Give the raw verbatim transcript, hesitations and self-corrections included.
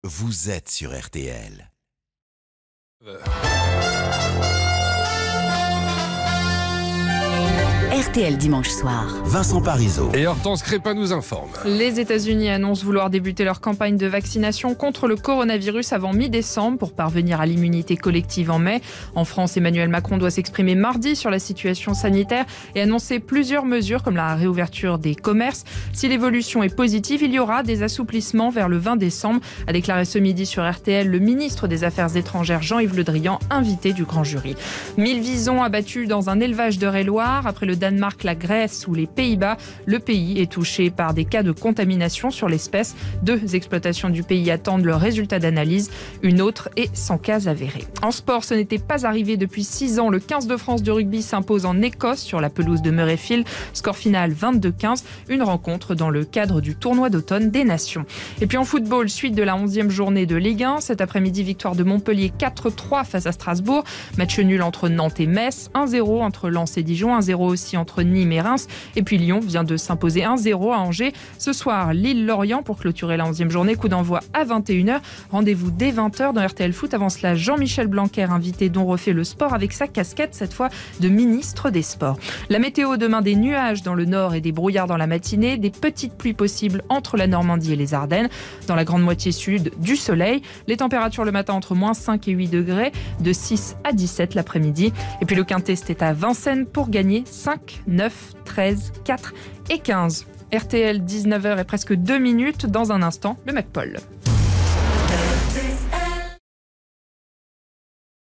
vous êtes sur R T L. R T L dimanche soir. Vincent Parisot. Et Hortense Crépin nous informe. Les États-Unis annoncent vouloir débuter leur campagne de vaccination contre le coronavirus avant mi-décembre pour parvenir à l'immunité collective en mai. En France, Emmanuel Macron doit s'exprimer mardi sur la situation sanitaire et annoncer plusieurs mesures comme la réouverture des commerces. Si l'évolution est positive, il y aura des assouplissements vers le vingt décembre, a déclaré ce midi sur R T L le ministre des Affaires étrangères Jean-Yves Le Drian, invité du grand jury. mille visons abattus dans un élevage d'Eure-et-Loir. Après le Danemark, la Grèce ou les Pays-Bas, le pays est touché par des cas de contamination sur l'espèce. Deux exploitations du pays attendent le résultat d'analyse. Une autre est sans cas avéré. En sport, ce n'était pas arrivé depuis six ans. Le quinze de France de rugby s'impose en Écosse sur la pelouse de Murrayfield. Score final vingt-deux quinze. Une rencontre dans le cadre du tournoi d'automne des Nations. Et puis en football, suite de la onzième journée de Ligue un. Cet après-midi, victoire de Montpellier quatre trois face à Strasbourg. Match nul entre Nantes et Metz. un zéro entre Lens et Dijon. un zéro aussi entre Nîmes et Reims. Et puis Lyon vient de s'imposer un zéro à Angers. Ce soir, Lille-Lorient pour clôturer la onzième journée. Coup d'envoi à vingt et une heures. Rendez-vous dès vingt heures dans R T L Foot. Avant cela, Jean-Michel Blanquer, invité dont refait le sport avec sa casquette, cette fois de ministre des Sports. La météo demain, des nuages dans le nord et des brouillards dans la matinée. Des petites pluies possibles entre la Normandie et les Ardennes. Dans la grande moitié sud, du soleil. Les températures le matin entre moins cinq et huit degrés. De six à dix-sept l'après-midi. Et puis le Quintet, c'était à Vincennes pour gagner cinq, neuf, treize, quatre et quinze. R T L, dix-neuf heures et presque deux minutes. Dans un instant, le McPaul.